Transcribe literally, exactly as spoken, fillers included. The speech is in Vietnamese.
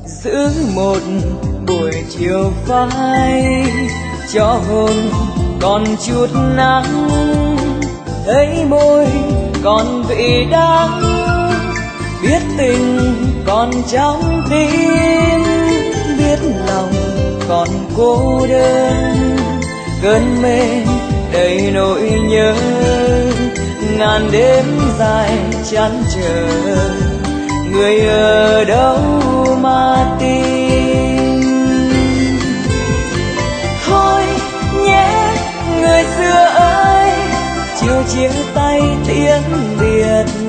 giữ một buổi chiều phai cho hồn còn chút nắng, thấy môi còn vị đắng, biết tình còn trong tim, biết lòng còn cô đơn. Cơn mê đầy nỗi nhớ, ngàn đêm dài chán chờ, người ở đâu mà tìm. Thôi nhé người xưa ơi, chiều chia tay tiếng biệt,